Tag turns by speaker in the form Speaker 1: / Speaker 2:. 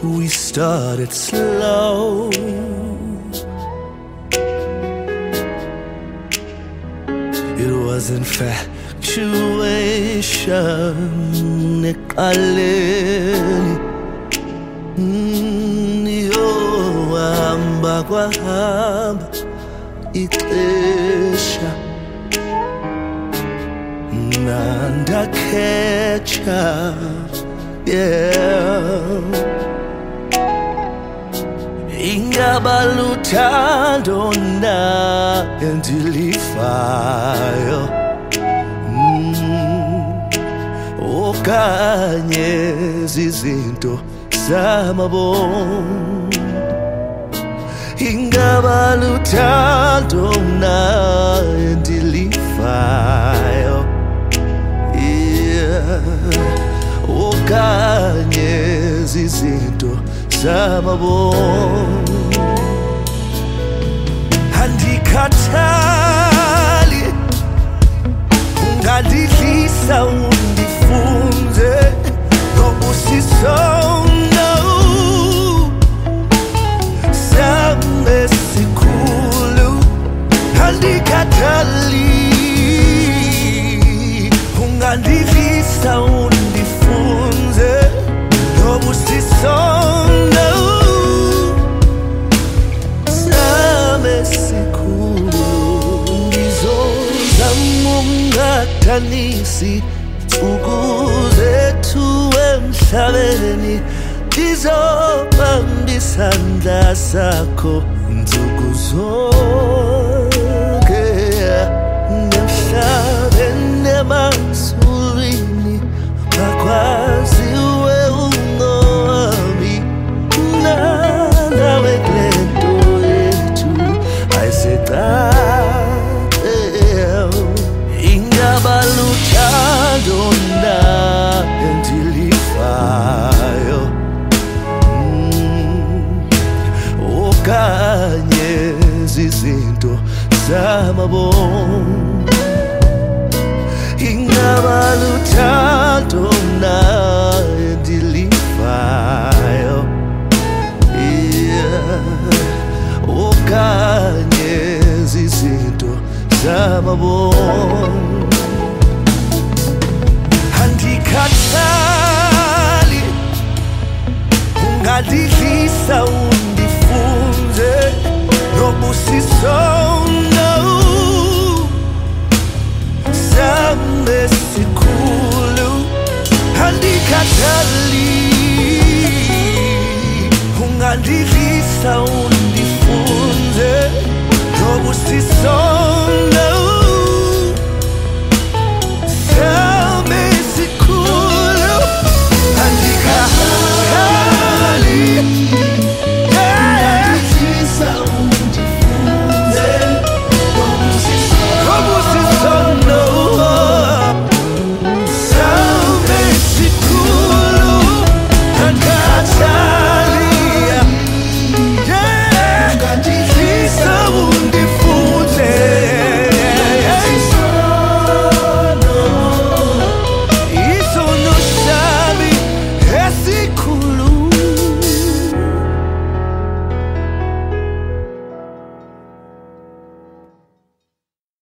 Speaker 1: We started slow. It was infatuation. Eqaleni yo hamba kwahamba ixesha nandakhecha, yeah. Ingaba luthando na endilifayo, okanye zizinto zamabom. Ingaba luthando na endilifayo, yeah. Okanye zizinto zamabom. Andikhathali, ungadidlisa undifunze ngobusiso, no. Same sikhulu, andikhathali, ungandidlisa undifunze ngobusiso, no. Same sikhulu, ngizozama ungathanisi nsuku zethu emhlabeni, ngizobamba isandla sakho nsuku zonke, emhlabeni emasulwini bakwaziwe ungowami, nawe kulento yethu ayiseqaqe. Ingaba luthando na endilifayo, okanye zizinto zamabom. Ingaba luthando na endilifayo, yeah. Okanye zizinto zamabom. Andikhathali, ungadidlisa undifunze ngobusiso, no. Same sikhulu, andikhathali,